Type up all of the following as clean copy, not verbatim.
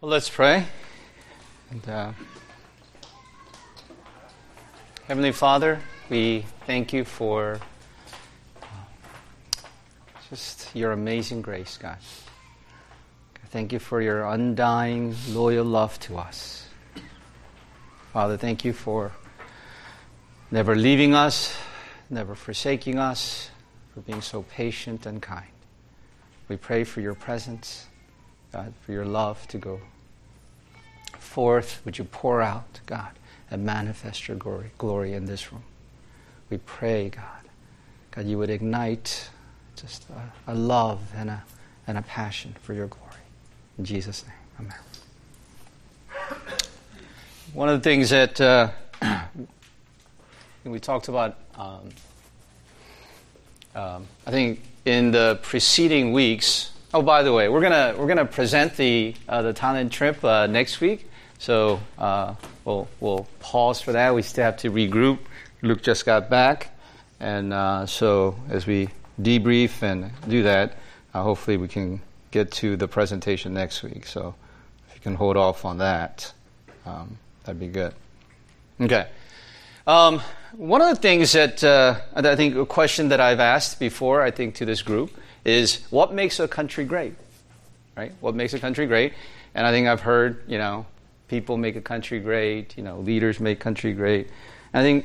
Well, let's pray. And, Heavenly Father, we thank you for just your amazing grace, God. Thank you for your undying, loyal love to us. Father, thank you for never leaving us, never forsaking us, for being so patient and kind. We pray for your presence, God, for your love to go forth. Would you pour out, God, and manifest your glory in this room. We pray, God, you would ignite just a love and a passion for your glory. In Jesus' name, amen. One of the things that we talked about, I think in the preceding weeks. Oh, by the way, we're gonna present the Thailand trip next week. So we'll pause for that. We still have to regroup. Luke just got back, and so as we debrief and do that, hopefully we can get to the presentation next week. So if you can hold off on that, that'd be good. Okay. One of the things that I think a question that I've asked before, I think, to this group is, what makes a country great? Right? What makes a country great? And I think I've heard, people make a country great, leaders make country great. I think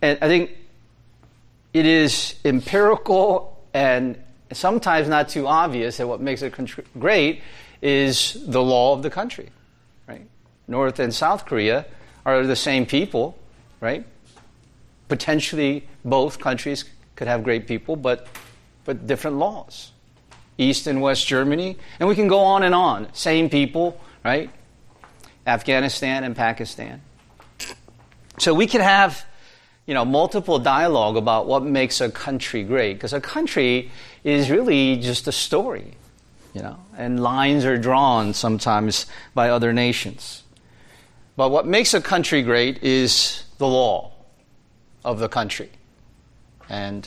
it is empirical and sometimes not too obvious that what makes a country great is the law of the country, right? North and South Korea are the same people, right? Potentially both countries could have great people, but different laws. East and West Germany, and we can go on, same people, right? Afghanistan and Pakistan. So we can have, multiple dialogue about what makes a country great, because a country is really just a story, and lines are drawn sometimes by other nations. But what makes a country great is the law of the country. And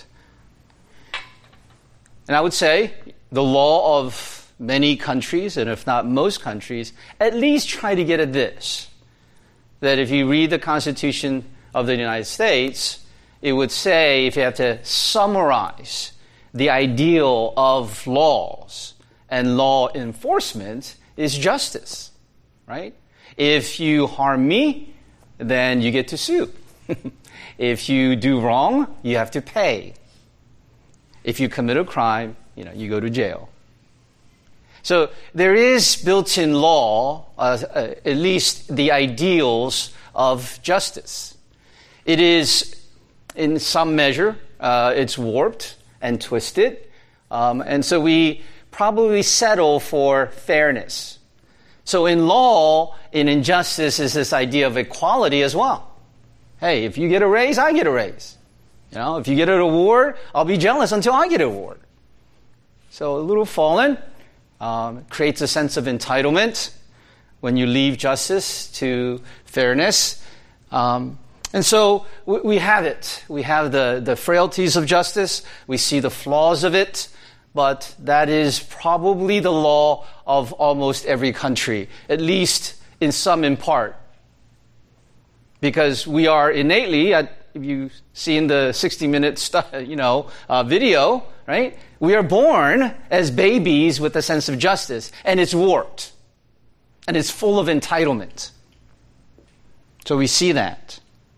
I would say the law of many countries, and if not most countries, at least try to get at this. That if you read the Constitution of the United States, it would say, if you have to summarize the ideal of laws and law enforcement, is justice, right? If you harm me, then you get to sue. If you do wrong, you have to pay. If you commit a crime, you go to jail. So there is built-in law, at least the ideals of justice. It is, in some measure, it's warped and twisted. And so we probably settle for fairness. So in law, in injustice, is this idea of equality as well. Hey, if you get a raise, I get a raise. If you get an award, I'll be jealous until I get an award. So a little fallen creates a sense of entitlement when you leave justice to fairness. And so we have it. We have the frailties of justice. We see the flaws of it. But that is probably the law of almost every country, at least in part. Because we are innately, if you see in the 60-minute video, right? We are born as babies with a sense of justice, and it's warped, and it's full of entitlement. So we see that.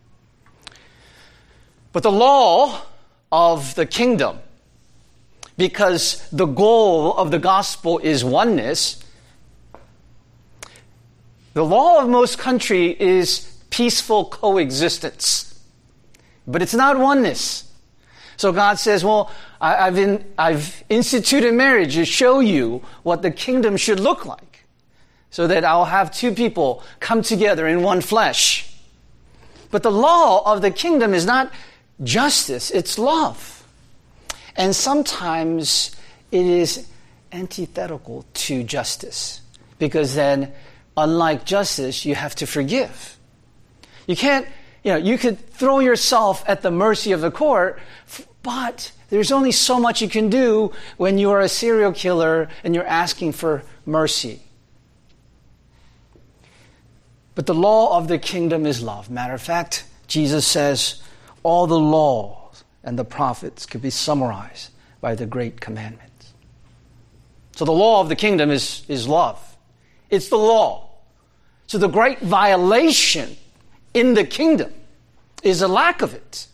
But the law of the kingdom, because the goal of the gospel is oneness, the law of most countries is peaceful coexistence. But it's not oneness. So God says, well, I've instituted marriage to show you what the kingdom should look like, so that I'll have two people come together in one flesh. But the law of the kingdom is not justice, it's love. And sometimes it is antithetical to justice, because then, unlike justice, you have to forgive. You can't, you could throw yourself at the mercy of the court, but there's only so much you can do when you are a serial killer and you're asking for mercy. But the law of the kingdom is love. Matter of fact, Jesus says all the laws and the prophets could be summarized by the great commandment. So the law of the kingdom is love. It's the law. So the great violation in the kingdom is a lack of it.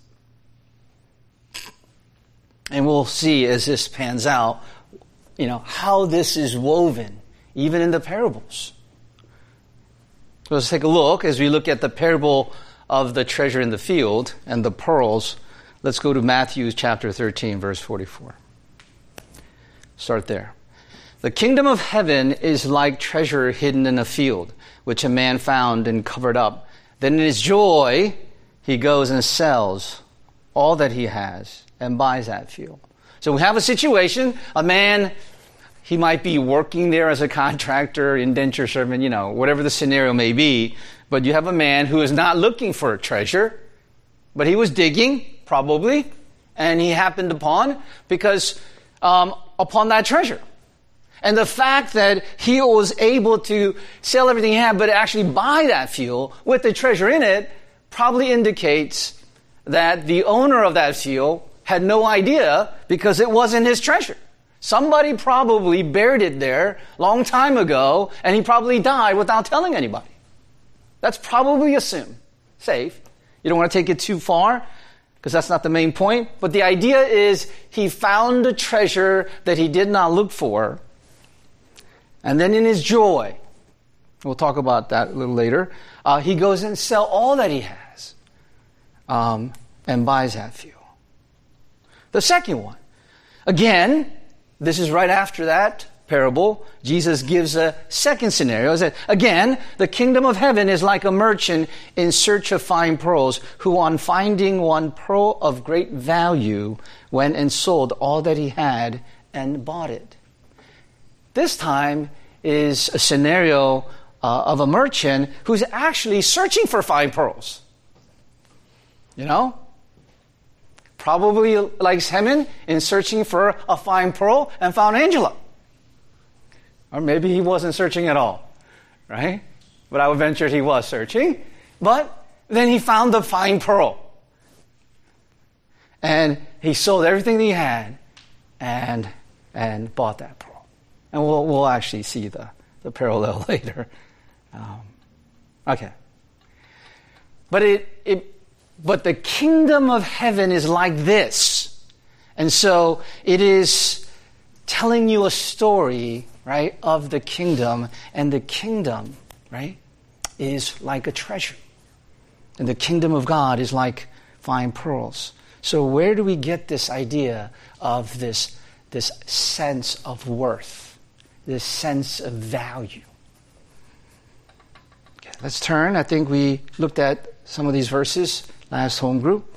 And we'll see as this pans out, how this is woven, even in the parables. So let's take a look as we look at the parable of the treasure in the field and the pearls. Let's go to Matthew chapter 13, verse 44. Start there. The kingdom of heaven is like treasure hidden in a field, which a man found and covered up. Then in his joy, he goes and sells all that he has and buys that field. So we have a situation, a man, he might be working there as a contractor, indenture servant, whatever the scenario may be, but you have a man who is not looking for a treasure, but he was digging, probably, and he happened upon that treasure. And the fact that he was able to sell everything he had, but actually buy that field with the treasure in it, probably indicates that the owner of that field had no idea because it wasn't his treasure. Somebody probably buried it there a long time ago, and he probably died without telling anybody. That's probably safe. You don't want to take it too far, because that's not the main point. But the idea is he found a treasure that he did not look for, and then in his joy, we'll talk about that a little later, he goes and sells all that he has and buys that field. The second one, again, this is right after that parable. Jesus gives a second scenario. Again, the kingdom of heaven is like a merchant in search of fine pearls, who on finding one pearl of great value went and sold all that he had and bought it. This time is a scenario of a merchant who's actually searching for fine pearls. Probably like Haman in searching for a fine pearl and found Angela. Or maybe he wasn't searching at all, right? But I would venture he was searching. But then he found the fine pearl. And he sold everything he had and bought that pearl. And we'll actually see the parallel later. Okay. But the kingdom of heaven is like this. And so it is telling you a story, right, of the kingdom. And the kingdom, right, is like a treasure. And the kingdom of God is like fine pearls. So where do we get this idea of this sense of worth? This sense of value? Okay, let's turn. I think we looked at some of these verses last home group.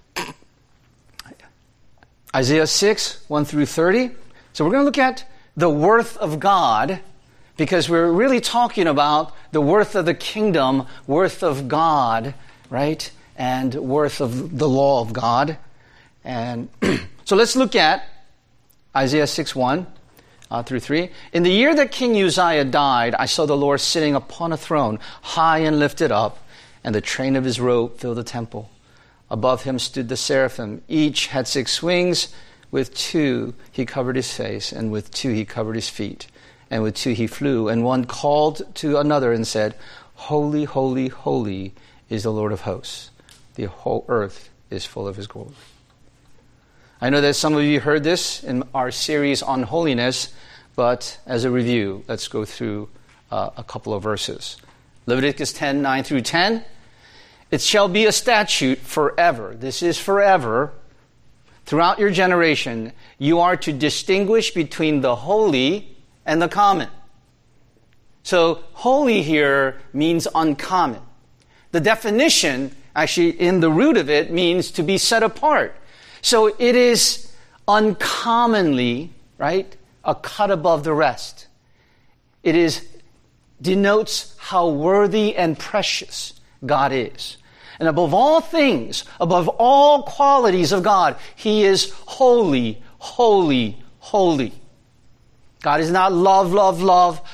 Isaiah 6, 1 through 30. So we're going to look at the worth of God, because we're really talking about the worth of the kingdom, worth of God, right? And worth of the law of God. And so let's look at Isaiah 6, 1 through 3. In the year that King Uzziah died, I saw the Lord sitting upon a throne, high and lifted up, and the train of his robe filled the temple. Above him stood the seraphim. Each had 6 wings. With 2 he covered his face, and with 2 he covered his feet, and with 2 he flew. And one called to another and said, Holy, holy, holy is the Lord of hosts. The whole earth is full of his glory. I know that some of you heard this in our series on holiness, but as a review, let's go through a couple of verses. Leviticus 10, 9 through 10. It shall be a statute forever. This is forever. Throughout your generation, you are to distinguish between the holy and the common. So holy here means uncommon. The definition, actually in the root of it, means to be set apart. So it is uncommonly, right, a cut above the rest. It denotes how worthy and precious God is. And above all things, above all qualities of God, He is holy, holy, holy. God is not love, love, love.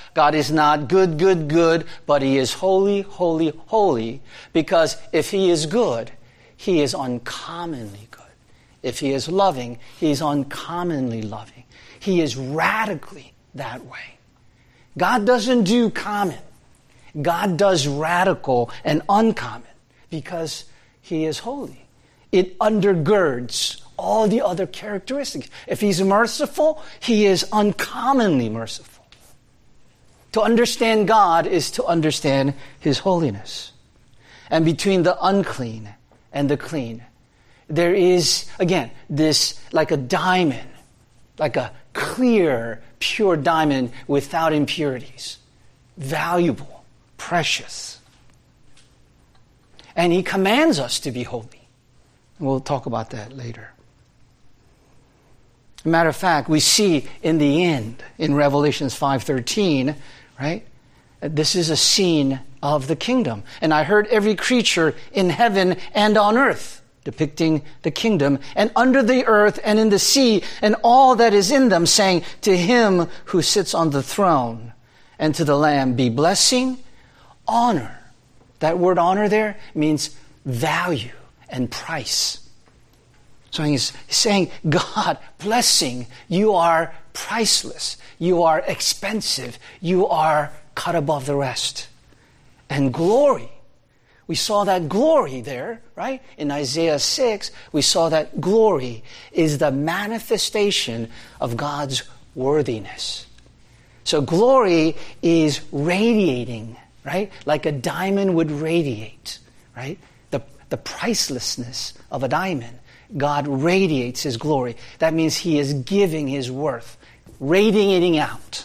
God is not good, good, good, but He is holy, holy, holy. Because if He is good, He is uncommonly good. If He is loving, He is uncommonly loving. He is radically that way. God doesn't do common. God does radical and uncommon because He is holy. It undergirds all the other characteristics. If He's merciful, He is uncommonly merciful. To understand God is to understand His holiness. And between the unclean and the clean, there is, again, this like a diamond, like a clear, pure diamond without impurities. Valuable, precious. And He commands us to be holy. We'll talk about that later. Matter of fact, we see in the end, in Revelations 5:13, right? This is a scene of the kingdom. And I heard every creature in heaven and on earth, depicting the kingdom, and under the earth and in the sea, and all that is in them, saying, to Him who sits on the throne and to the Lamb be blessing, honor. That word honor there means value and price. So He's saying, God, blessing, you are priceless. You are expensive. You are cut above the rest. And glory. We saw that glory there, right? In Isaiah 6, we saw that glory is the manifestation of God's worthiness. So glory is radiating, right? Like a diamond would radiate, right? The pricelessness of a diamond. God radiates His glory. That means He is giving His worth, radiating out.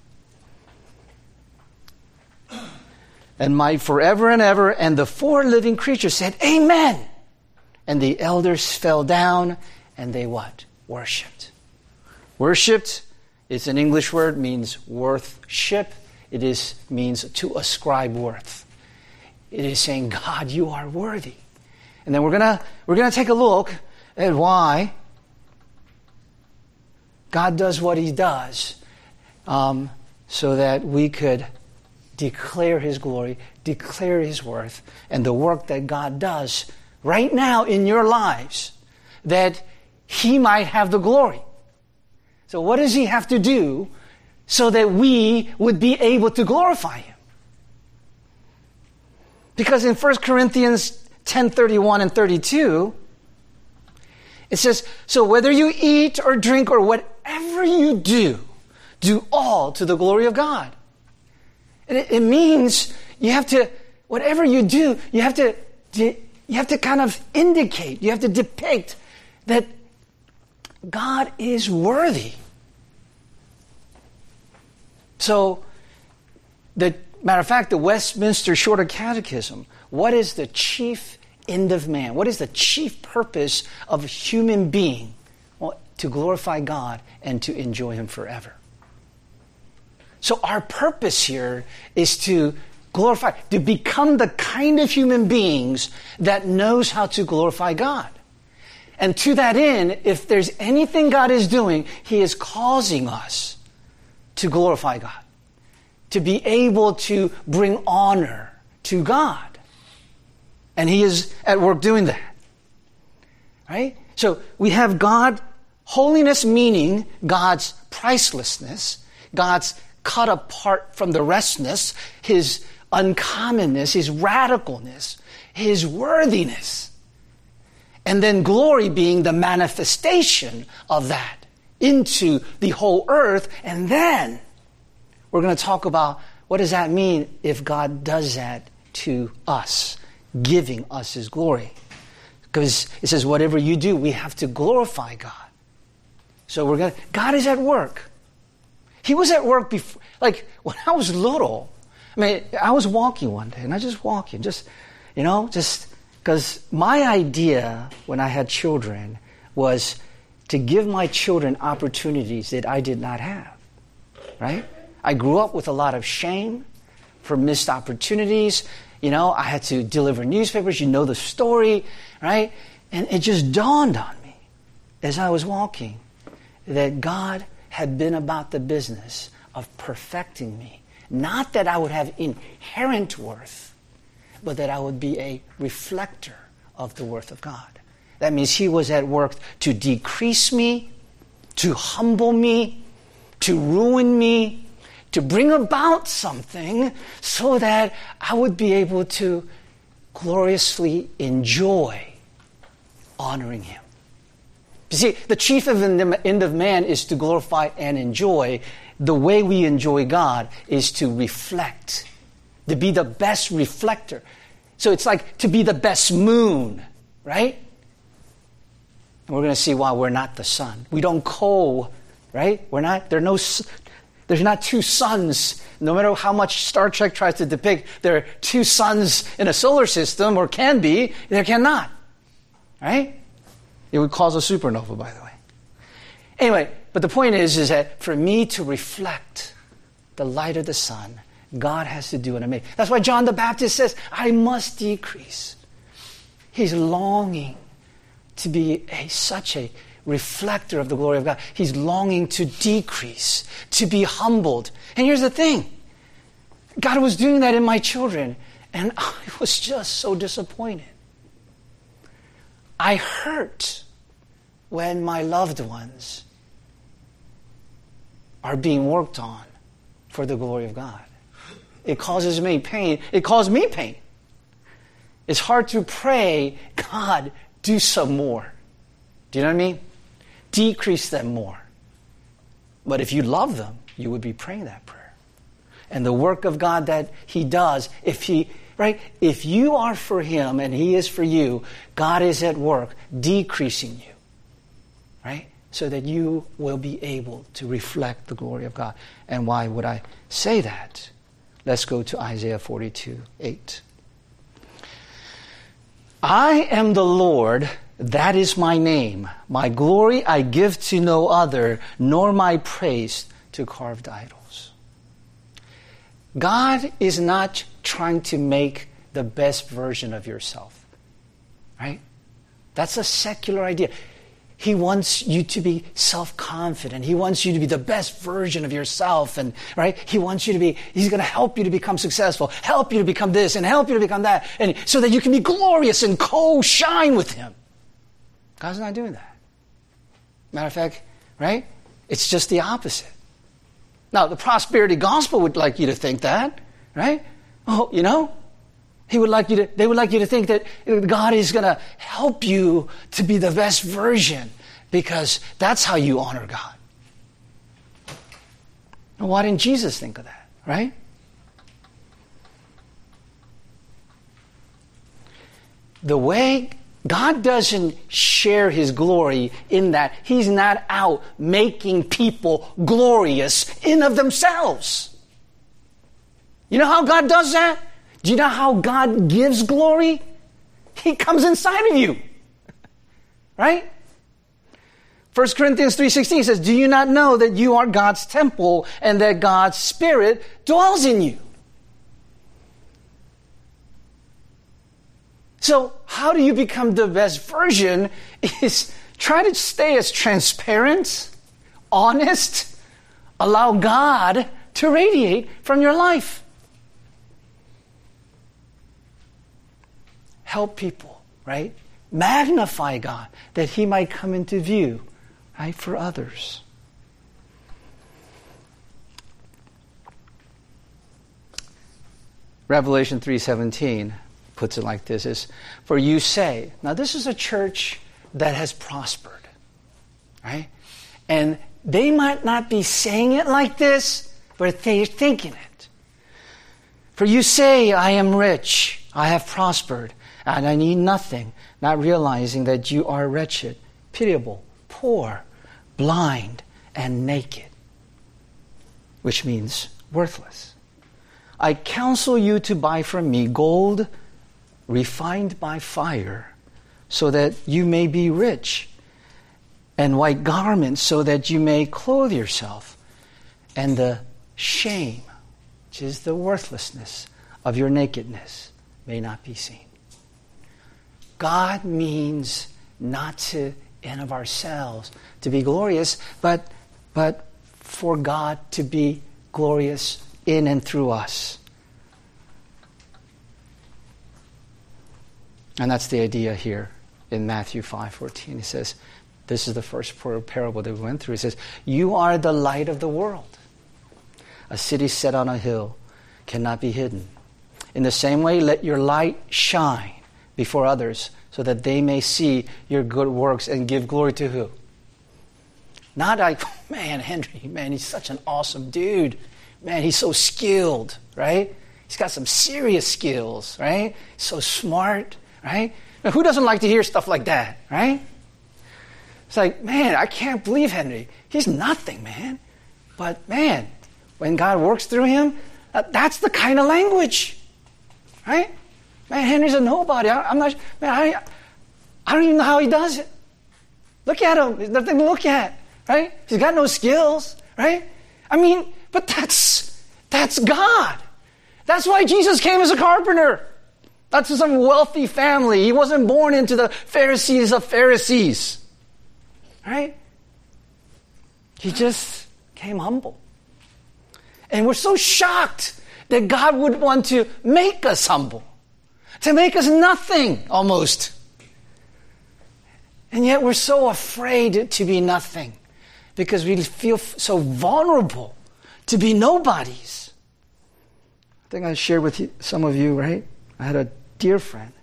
And might forever and ever, and the four living creatures said, Amen. And the elders fell down, and they what? Worshipped. Worshipped is an English word, means worthship. It means to ascribe worth. It is saying, God, you are worthy. And then we're gonna take a look at why God does what He does, so that we could declare His glory, declare His worth, and the work that God does right now in your lives, that He might have the glory. So what does He have to do so that we would be able to glorify Him? Because in 1 Corinthians 10:31 and 32, it says, so whether you eat or drink or whatever you do all to the glory of God. And it means you have to, whatever you do, you have to kind of indicate, you have to depict that God is worthy. So, matter of fact, the Westminster Shorter Catechism, what is the chief end of man? What is the chief purpose of a human being? Well, to glorify God and to enjoy Him forever. So our purpose here is to glorify, to become the kind of human beings that knows how to glorify God. And to that end, if there's anything God is doing, He is causing us to glorify God, to be able to bring honor to God. And He is at work doing that. Right? So we have God, holiness meaning God's pricelessness, God's cut apart from the restness, His uncommonness, His radicalness, His worthiness. And then glory being the manifestation of that into the whole earth. And then we're going to talk about what does that mean if God does that to us, giving us His glory. Because it says whatever you do, we have to glorify God. So God is at work. He was at work before, like when I was little. I mean, I was walking one day, and I just walking, just because my idea when I had children was to give my children opportunities that I did not have, right? I grew up with a lot of shame for missed opportunities. I had to deliver newspapers, the story, right? And it just dawned on me as I was walking that God had been about the business of perfecting me not that I would have inherent worth, but that I would be a reflector of the worth of God. That means he was at work to decrease me, to humble me, to ruin me, to bring about something so that I would be able to gloriously enjoy honoring him. You see, the chief end of man is to glorify and enjoy. The way we enjoy God is to reflect, to be the best reflector. So it's like to be the best moon, right? And we're going to see why we're not the sun. We don't right? There's not two suns. No matter how much Star Trek tries to depict, there are two suns in a solar system, or can be, there cannot. Right? It would cause a supernova, by the way. Anyway, but the point is that for me to reflect the light of the sun, God has to do it in me. That's why John the Baptist says, I must decrease. He's longing to be such a reflector of the glory of God. He's longing to decrease, to be humbled. And here's the thing. God was doing that in my children, and I was just so disappointed. I hurt when my loved ones are being worked on for the glory of God. It causes me pain. It caused me pain. It's hard to pray, God, do some more. Do you know what I mean? Decrease them more. But if you love them, you would be praying that prayer. And the work of God that he does, if you are for him and he is for you, God is at work decreasing you. Right? So that you will be able to reflect the glory of God. And why would I say that? Let's go to Isaiah 42:8. I am the Lord, that is my name. My glory I give to no other, nor my praise to carved idols. God is not trying to make the best version of yourself. Right? That's a secular idea. He wants you to be self-confident. He wants you to be the best version of yourself. And right? He's going to help you to become successful, help you to become this, and help you to become that. And so that you can be glorious and co-shine with him. God's not doing that. Matter of fact, right? It's just the opposite. Now, the prosperity gospel would like you to think that, right? Oh, they would like you to think that God is going to help you to be the best version because that's how you honor God. Well, why didn't Jesus think of that, right? The way God doesn't share his glory in that he's not out making people glorious in of themselves. You know how God does that? Do you know how God gives glory? He comes inside of you. Right? 1 Corinthians 3:16 says, do you not know that you are God's temple and that God's Spirit dwells in you? So how do you become the best version is try to stay as transparent, honest, allow God to radiate from your life. Help people, right? Magnify God that he might come into view, right, for others. Revelation 3:17 puts it like this, is, for you say, now this is a church that has prospered, right? And they might not be saying it like this, but they're thinking it. For you say, I am rich, I have prospered, and I need nothing, not realizing that you are wretched, pitiable, poor, blind, and naked, which means worthless. I counsel you to buy from me gold refined by fire, so that you may be rich, and white garments, so that you may clothe yourself, and the shame, which is the worthlessness of your nakedness, may not be seen. God means not to, in of ourselves, to be glorious, but for God to be glorious in and through us. And that's the idea here in Matthew 5:14. He says, this is the first parable that we went through. He says, you are the light of the world. A city set on a hill cannot be hidden. In the same way, let your light shine before others so that they may see your good works and give glory to who? Not like, man, Henry, man, he's such an awesome dude. Man, he's so skilled, right? He's got some serious skills, right? So smart, right? Now, who doesn't like to hear stuff like that, right? It's like, man, I can't believe Henry. He's nothing, man. But, man, when God works through him, that's the kind of language, right? Man, Henry's a nobody. I'm not, man, I don't even know how he does it. Look at him. There's nothing to look at, right? He's got no skills, right? I mean, but that's God. That's why Jesus came as a carpenter. That's some wealthy family. He wasn't born into the Pharisees of Pharisees. Right? He just came humble. And we're so shocked that God would want to make us humble. To make us nothing, almost. And yet we're so afraid to be nothing. Because we feel so vulnerable to be nobodies. I think I shared with some of you, right? I had a dear friend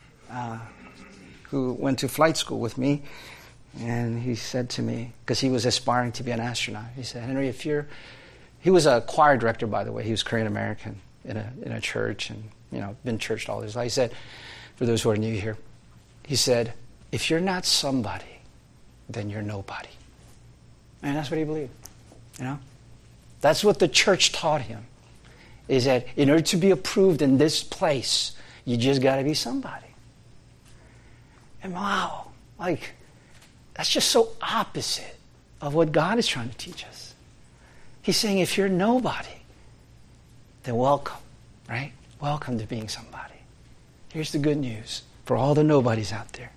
who went to flight school with me. And he said to me, because he was aspiring to be an astronaut, he said, Henry, he was a choir director, by the way. He was Korean American in a church and, been churched all his life. He said, for those who are new here, he said, if you're not somebody, then you're nobody. And that's what he believed, That's what the church taught him, is that in order to be approved in this place, you just got to be somebody. And wow, that's just so opposite of what God is trying to teach us. He's saying if you're nobody, then welcome, right? Welcome to being somebody. Here's the good news for all the nobodies out there.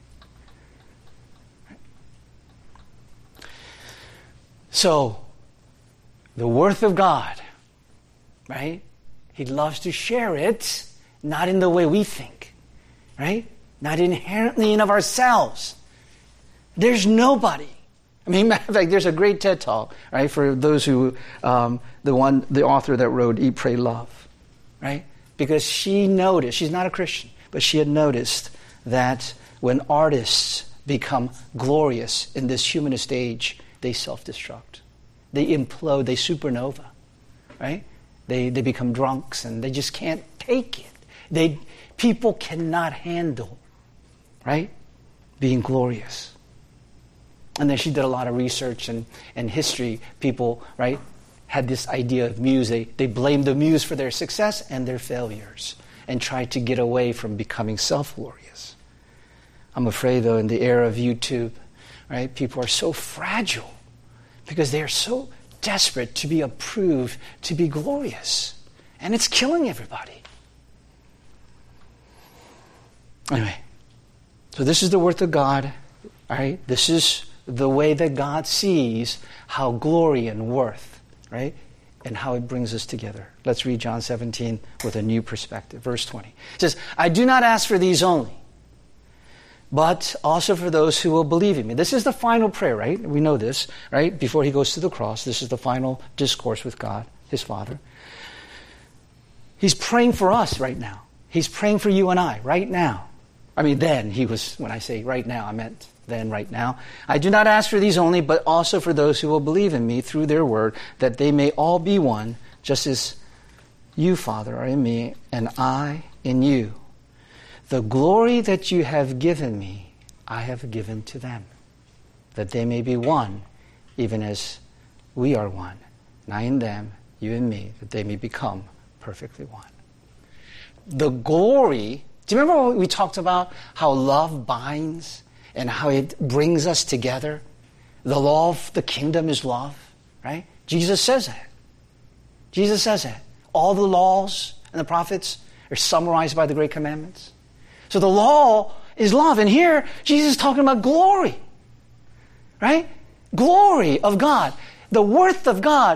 So, the worth of God, right? He loves to share it, not in the way we think, right? Not inherently in of ourselves. There's nobody. I mean, matter of fact, there's a great TED Talk, right, for those who, the author that wrote Eat, Pray, Love, right? Because she noticed, she's not a Christian, but she had noticed that when artists become glorious in this humanist age, they self-destruct. They implode, they supernova, right? They become drunks and they just can't take it. People cannot handle, right, being glorious. And then she did a lot of research and history. People, right, had this idea of muse. They blamed the muse for their success and their failures and tried to get away from becoming self-glorious. I'm afraid, though, in the era of YouTube, right, people are so fragile because they are so desperate to be approved, to be glorious. And it's killing everybody. Anyway, so this is the worth of God, all right? This is the way that God sees how glory and worth, right? And how it brings us together. Let's read John 17 with a new perspective. Verse 20. It says, I do not ask for these only, but also for those who will believe in me. This is the final prayer, right? We know this, right? Before he goes to the cross, this is the final discourse with God, his Father. He's praying for us right now. He's praying for you and I right now. I mean, then he was, when I say right now, I meant then, right now. I do not ask for these only, but also for those who will believe in me through their word, that they may all be one, just as you, Father, are in me, and I in you. The glory that you have given me, I have given to them, that they may be one, even as we are one. And I in them, you in me, that they may become perfectly one. The glory, do you remember what we talked about, how love binds? And how it brings us together. The law of the kingdom is love, right? Jesus says that. Jesus says that. All the laws and the prophets are summarized by the great commandments. So the law is love. And here, Jesus is talking about glory, right? Glory of God. The worth of God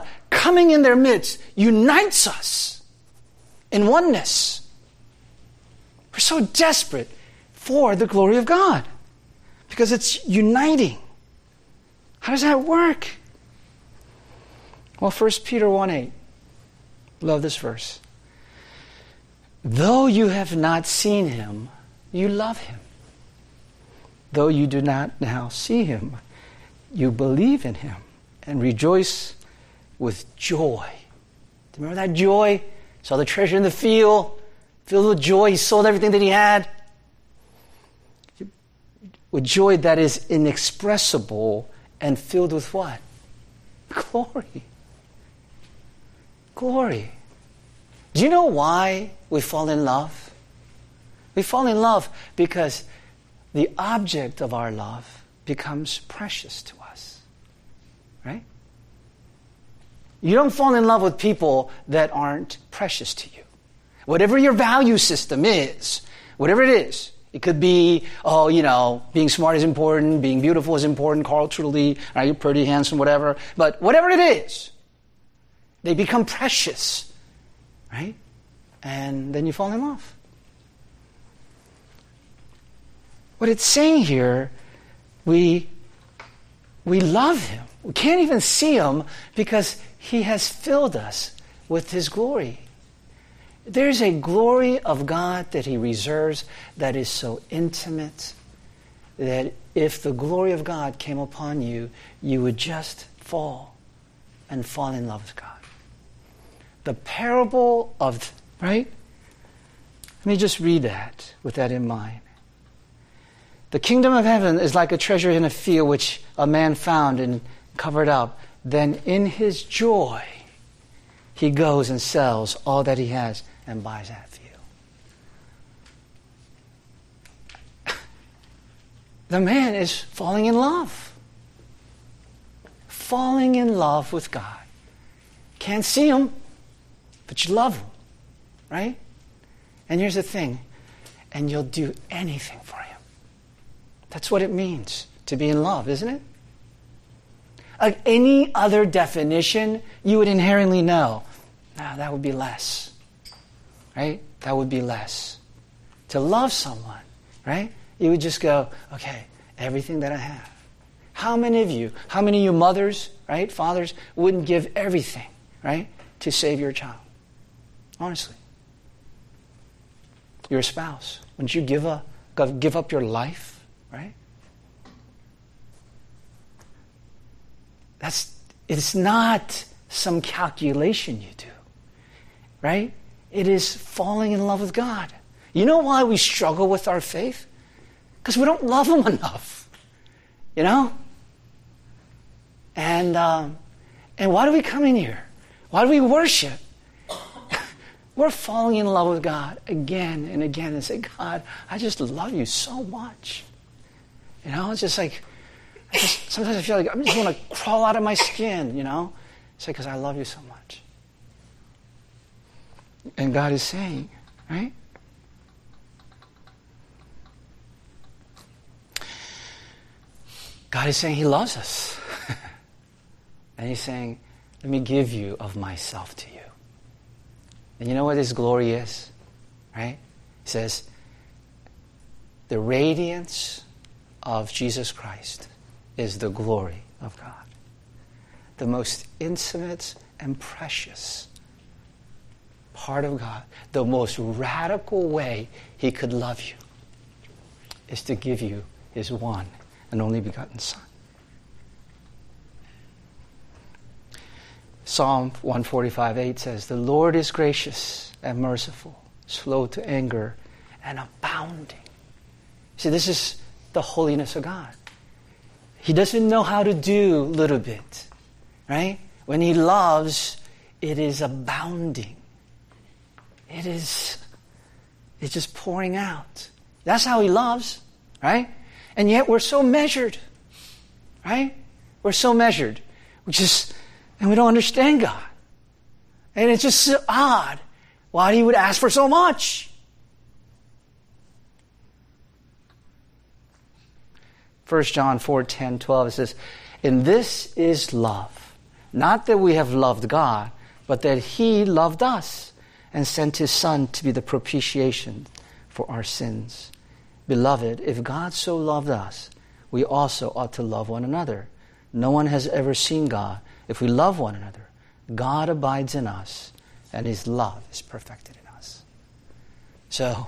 coming in their midst unites us in oneness. We're so desperate for the glory of God because it's uniting. How does that work? Well, 1 Peter 1:8. Love this verse. Though you have not seen him, you love him. Though you do not now see him, you believe in him and rejoice with joy. Do you remember that joy? Saw the treasure in the field, filled with joy. He sold everything that he had. With joy that is inexpressible and filled with what? Glory. Glory. Do you know why we fall in love? We fall in love because the object of our love becomes precious to us. Right? You don't fall in love with people that aren't precious to you. Whatever your value system is, whatever it is, it could be, being smart is important, being beautiful is important, culturally, right, you're pretty, handsome, whatever. But whatever it is, they become precious, right? And then you fall in love. What it's saying here, we love him. We can't even see him because he has filled us with his glory. There's a glory of God that he reserves that is so intimate that if the glory of God came upon you, you would just fall in love with God. The parable of, right? Let me just read that with that in mind. The kingdom of heaven is like a treasure in a field which a man found and covered up. Then in his joy, he goes and sells all that he has and buys that field. The man is falling in love. Falling in love with God. Can't see him, but you love him, right? And here's the thing, and you'll do anything for him. That's what it means to be in love, isn't it? Like any other definition, you would inherently know, no, that would be less, right? That would be less. To love someone, right? You would just go, okay, everything that I have. How many of you mothers, right, fathers, wouldn't give everything, right, to save your child? Honestly. Your spouse, wouldn't you give up your life, right? It's not some calculation you do, right? It is falling in love with God. You know why we struggle with our faith? Because we don't love him enough, you know? And why do we come in here? Why do we worship? We're falling in love with God again and again and say, God, I just love you so much. You know, it's just like, sometimes I feel like I just want to crawl out of my skin, you know? It's like, because I love you so much. And God is saying, right? God is saying he loves us. And he's saying, let me give you of myself to you. And you know what his glory is? Right? He says, the radiance of Jesus Christ is the glory of God. The most intimate and precious part of God, the most radical way he could love you is to give you his one and only begotten Son. Psalm 145:8 says, the Lord is gracious and merciful, slow to anger, and abounding. See, this is the holiness of God. He doesn't know how to do a little bit, right? When he loves, it is abounding. It's just pouring out. That's how he loves, right? And yet we're so measured, right? We're so measured. And we don't understand God. And it's just so odd why he would ask for so much. 1 John 4:10-12, it says, and this is love, Not that we have loved God, but that He loved us and sent His Son to be the propitiation for our sins. Beloved, if God so loved us, we also ought to love one another. No one has ever seen God. If we love one another, God abides in us, and His love is perfected in us. So,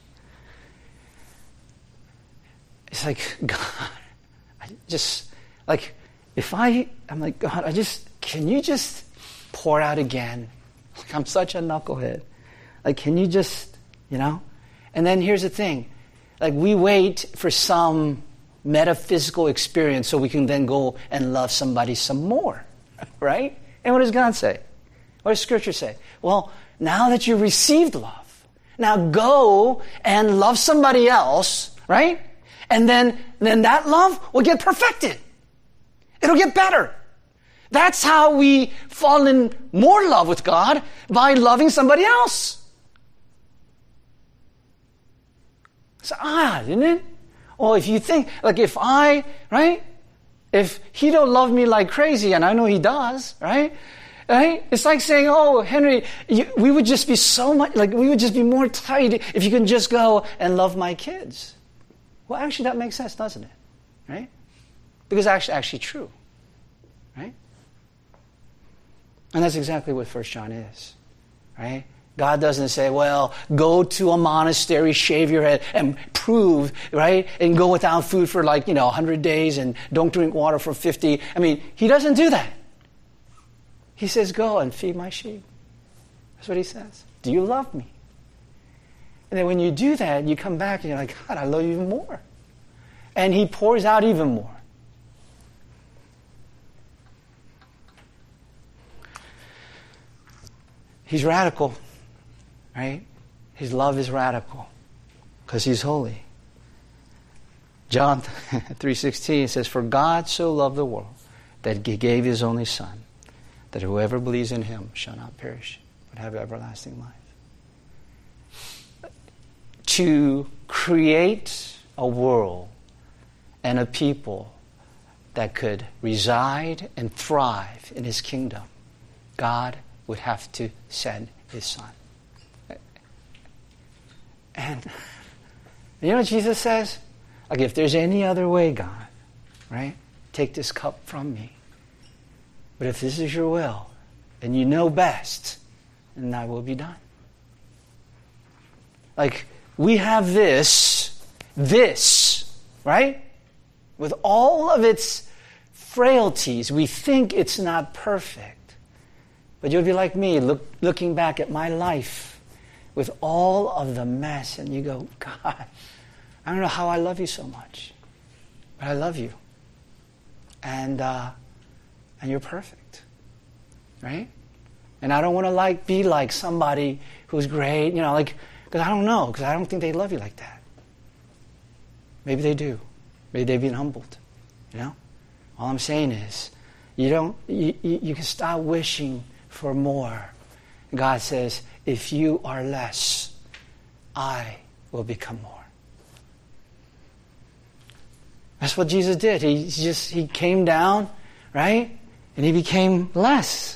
it's like, God, I just, like, I'm like, God, can you just pour out again? Like, I'm such a knucklehead. Like, can you just, And then here's the thing. Like, we wait for some metaphysical experience so we can then go and love somebody some more, right? And what does God say? What does Scripture say? Well, now that you received love, now go and love somebody else, right? And then that love will get perfected. It'll get better. That's how we fall in more love with God, by loving somebody else. It's odd, isn't it? Or if you think, like if He don't love me like crazy, and I know He does, right? It's like saying, oh, Henry, we would just be we would just be more tight if you can just go and love my kids. Well, actually, that makes sense, doesn't it? Right? Because it's actually true. Right? And that's exactly what 1 John is. Right? God doesn't say, well, go to a monastery, shave your head, and prove, right? And go without food for 100 days and don't drink water for 50. I mean, He doesn't do that. He says, go and feed my sheep. That's what He says. Do you love me? And then when you do that, you come back and you're like, God, I love you even more. And He pours out even more. He's radical, right? His love is radical because He's holy. John 3:16 says, for God so loved the world that He gave His only Son, that whoever believes in Him shall not perish, but have everlasting life. To create a world and a people that could reside and thrive in His kingdom, God would have to send His Son. And you know what Jesus says? Like, if there's any other way, God, right? Take this cup from me. But if this is your will, and you know best, then that will be done. Like, we have this, right? With all of its frailties, we think it's not perfect. But you'll be like me, looking back at my life with all of the mess, and you go, God, I don't know how I love you so much, but I love you. And you're perfect, right? And I don't want to be like somebody who's great, because I don't know, because I don't think they love you like that. Maybe they do. Maybe they've been humbled, All I'm saying is, you can stop wishing for more. God says, if you are less, I will become more. That's what Jesus did. He came down, right? And He became less.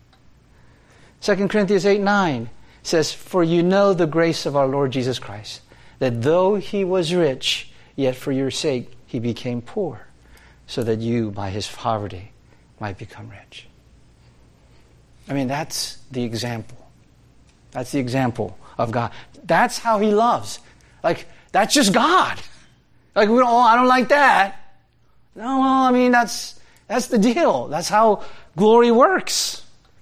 2 Corinthians 8:9 says, for you know the grace of our Lord Jesus Christ, that though He was rich, yet for your sake He became poor, so that you, by His poverty, might become rich. I mean, that's the example. That's the example of God. That's how He loves. That's just God. I don't like that. No, well, I mean, that's the deal. That's how glory works.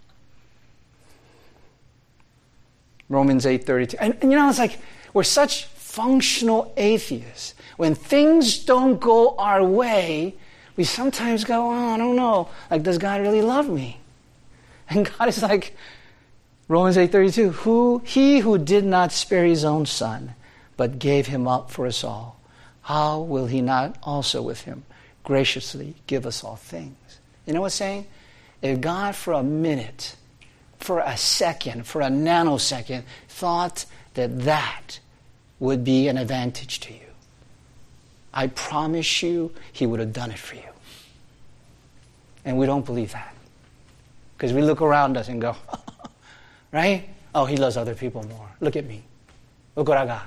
Romans 8:32. And it's like we're such functional atheists. When things don't go our way, we sometimes go, I don't know. Does God really love me? And God is like, Romans 8:32, He who did not spare His own Son, but gave Him up for us all, how will He not also with Him graciously give us all things? You know what's saying? If God for a minute, for a second, for a nanosecond, thought that would be an advantage to you, I promise you He would have done it for you. And we don't believe that. Because we look around us and go, right? Oh, he loves other people more. Look at me. Look what I got.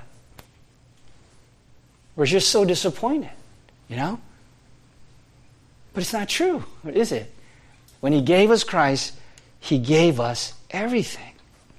We're just so disappointed, you know? But it's not true, is it? When he gave us Christ, he gave us everything.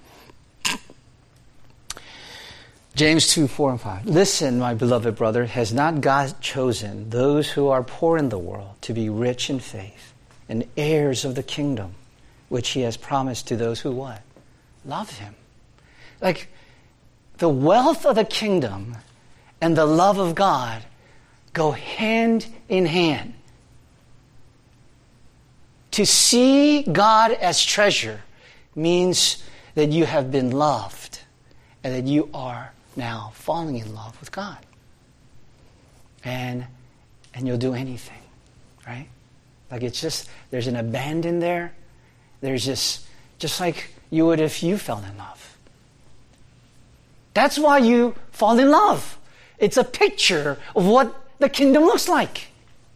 James 2, 4 and 5. Listen, my beloved brother, has not God chosen those who are poor in the world to be rich in faith and heirs of the kingdom, which he has promised to those who what? Love him. Like, the wealth of the kingdom and the love of God go hand in hand. To see God as treasure means that you have been loved and that you are now falling in love with God. And you'll do anything, right? Like it's just, there's an abandon there. There's just like you would if you fell in love. That's why you fall in love. It's a picture of what the kingdom looks like.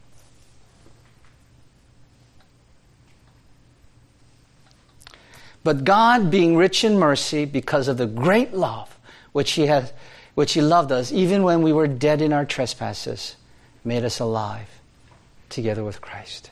But God, being rich in mercy, because of the great love which He loved us, even when we were dead in our trespasses, made us alive together with Christ.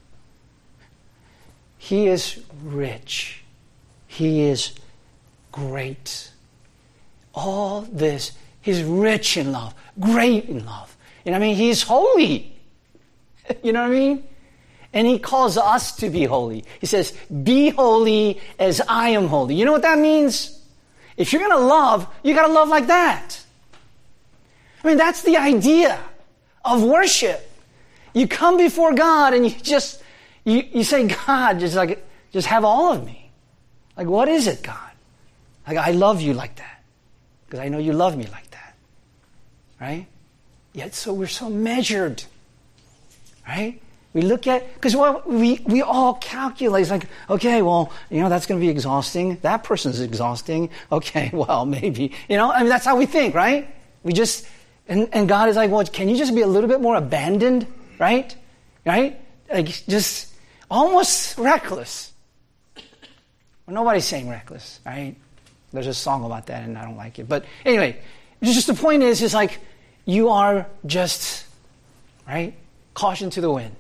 He is rich. He is great. All this, He's rich in love, great in love. You know what I mean? He's holy. You know what I mean? And He calls us to be holy. He says, be holy as I am holy. You know what that means? If you're going to love, you got to love like that. I mean, that's the idea of worship. You come before God and you say, God, just have all of me. Like, what is it, God? Like, I love you like that. Because I know you love me like that. Right? Yet, so we're so measured. Right? We look at, because we all calculate, it's like, okay, well, that's going to be exhausting. That person's exhausting. Okay, well, maybe. I mean, that's how we think, right? We just, and God is like, well, can you just be a little bit more abandoned, right? Right? Like, just almost reckless. Well, nobody's saying reckless, right? There's a song about that, and I don't like it. But anyway, just the point is like, you are just, right? Caution to the wind.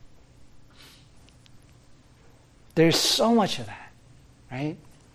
There's so much of that, right?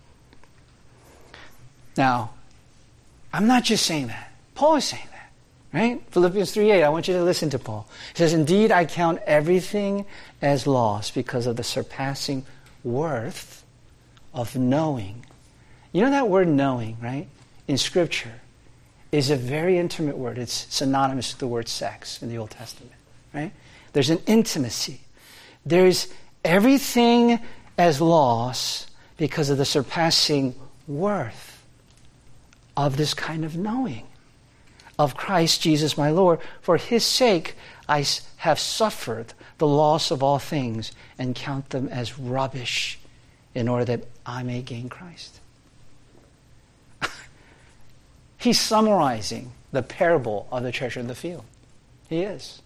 Now, I'm not just saying that. Paul is saying that, right? Philippians 3:8, I want you to listen to Paul. He says, indeed, I count everything as loss because of the surpassing worth of knowing. You know that word knowing, right? In Scripture is a very intimate word. It's synonymous with the word sex in the Old Testament, right? There's an intimacy. There's everything as loss because of the surpassing worth of this kind of knowing of Christ Jesus my Lord. For His sake I have suffered the loss of all things and count them as rubbish in order that I may gain Christ. He's summarizing the parable of the treasure in the field. He is.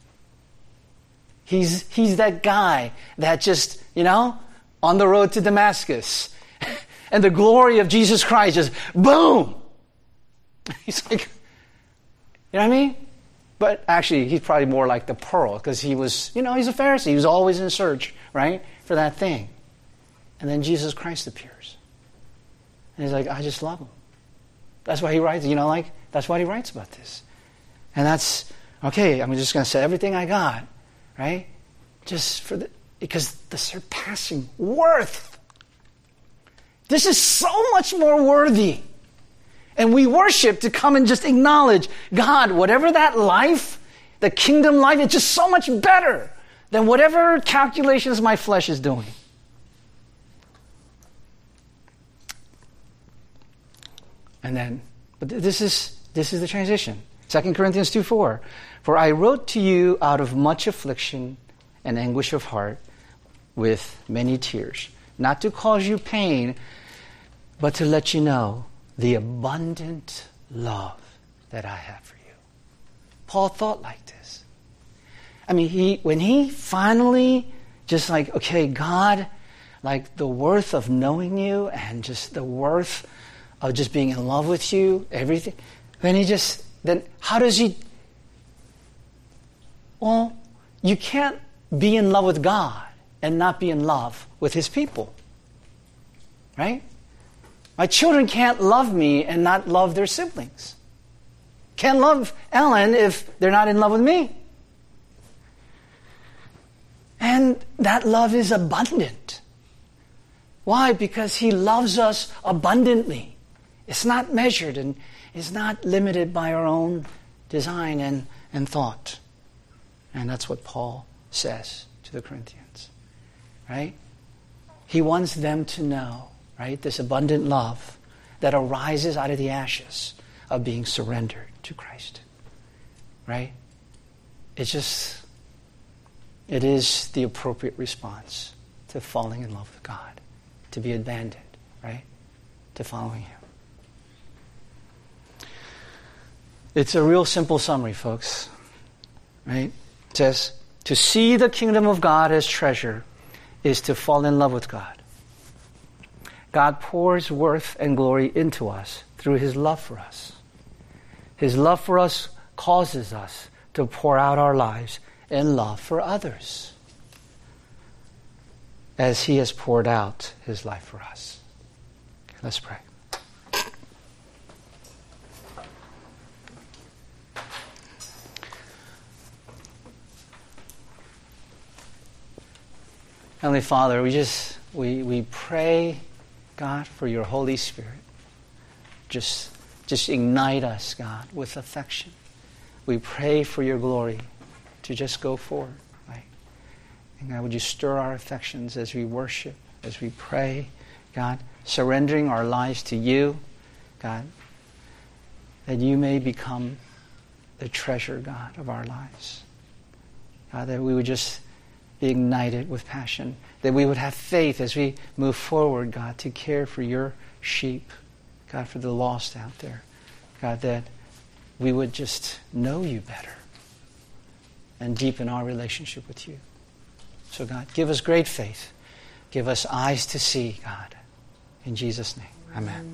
He's that guy that just, on the road to Damascus, and the glory of Jesus Christ just, boom! He's like, you know what I mean? But actually, he's probably more like the pearl, because he was, he's a Pharisee. He was always in search, right, for that thing. And then Jesus Christ appears. And he's like, I just love him. That's why he writes, that's why he writes about this. And that's, okay, I'm just going to say everything I got. Right? Just because the surpassing worth. This is so much more worthy. And we worship to come and just acknowledge, God, whatever that life, the kingdom life, it's just so much better than whatever calculations my flesh is doing. And then, but this is the transition. 2 Corinthians 2:4. For I wrote to you out of much affliction and anguish of heart with many tears, not to cause you pain, but to let you know the abundant love that I have for you. Paul thought like this. I mean, when he finally just like, okay, God, like the worth of knowing you and just the worth of just being in love with you, everything, then how does he? Well, you can't be in love with God and not be in love with his people. Right? My children can't love me and not love their siblings. Can't love Ellen if they're not in love with me. And that love is abundant. Why? Because he loves us abundantly. It's not measured and it's not limited by our own design and thought. And that's what Paul says to the Corinthians. Right? He wants them to know, right, this abundant love that arises out of the ashes of being surrendered to Christ. Right? It is the appropriate response to falling in love with God, to be abandoned, right, to following him. It's a real simple summary, folks. Right? It says, to see the kingdom of God as treasure is to fall in love with God. God pours worth and glory into us through his love for us. His love for us causes us to pour out our lives in love for others, as he has poured out his life for us. Okay, let's pray. Heavenly Father, we pray, God, for your Holy Spirit. Just ignite us, God, with affection. We pray for your glory to just go forward, right? And God, would you stir our affections as we worship, as we pray, God, surrendering our lives to you, God, that you may become the treasure, God, of our lives. God, that we would just be ignited with passion, that we would have faith as we move forward, God, to care for your sheep, God, for the lost out there. God, that we would just know you better and deepen our relationship with you. So, God, give us great faith. Give us eyes to see, God. In Jesus' name, amen.